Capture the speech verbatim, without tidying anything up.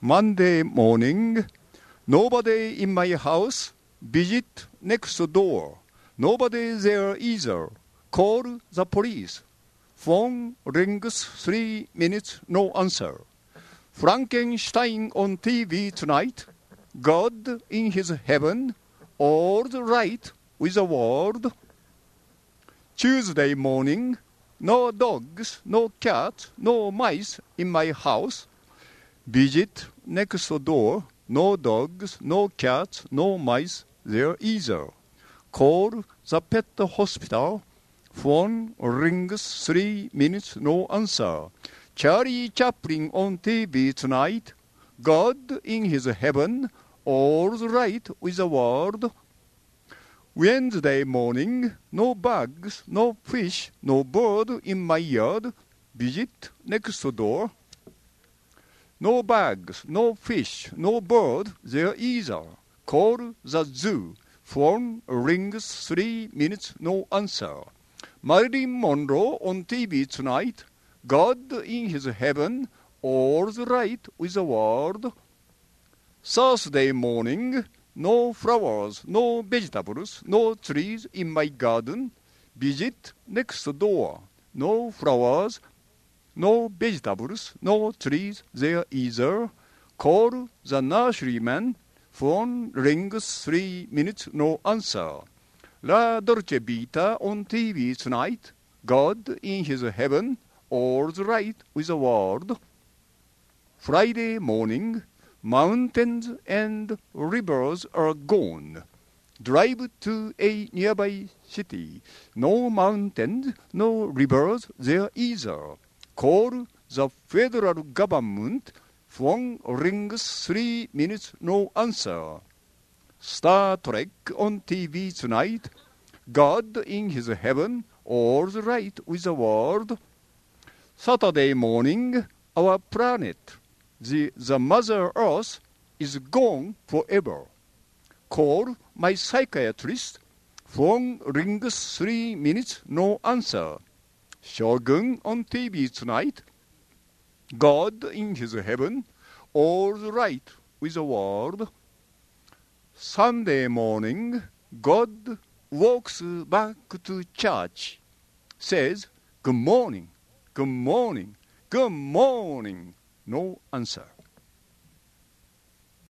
Monday morning, nobody in my house, visit next door. Nobody there either. Call the police. Phone rings three minutes, no answer. Frankenstein on T V tonight. God in his heaven, all right with the world. Tuesday morning, no dogs, no cats, no mice in my house. Visit next door, no dogs, no cats, no mice there either. Call the pet hospital. Phone rings three minutes, no answer. Charlie Chaplin on T V tonight. God in his heaven, all right with the world. Wednesday morning, no bugs, no fish, no bird in my yard. Visit next door. No bugs, no fish, no bird there either. Call the zoo. Phone rings three minutes, no answer. Marilyn Monroe on T V tonight. God in his heaven, all's right with the world. Thursday morning, no flowers, no vegetables, no trees in my garden. Visit next door. No flowers, no vegetables, no trees there either. Call the nurseryman. Phone rings three minutes, no answer. La Dolce Vita on T V tonight. God in his heaven, all's right with the world. Friday morning, mountains and rivers are gone. Drive to a nearby city. No mountains, no rivers there either. Call the federal government. Phone rings three minutes, no answer. Star Trek on T V tonight. God in his heaven, all's right with the world. Saturday morning, our planet, the, the Mother Earth, is gone forever. Call my psychiatrist. Phone rings three minutes, no answer. Shogun on T V tonight. God in his heaven, all's right with the world. Sunday morning, God walks back to church, says, good morning, good morning, good morning. No answer.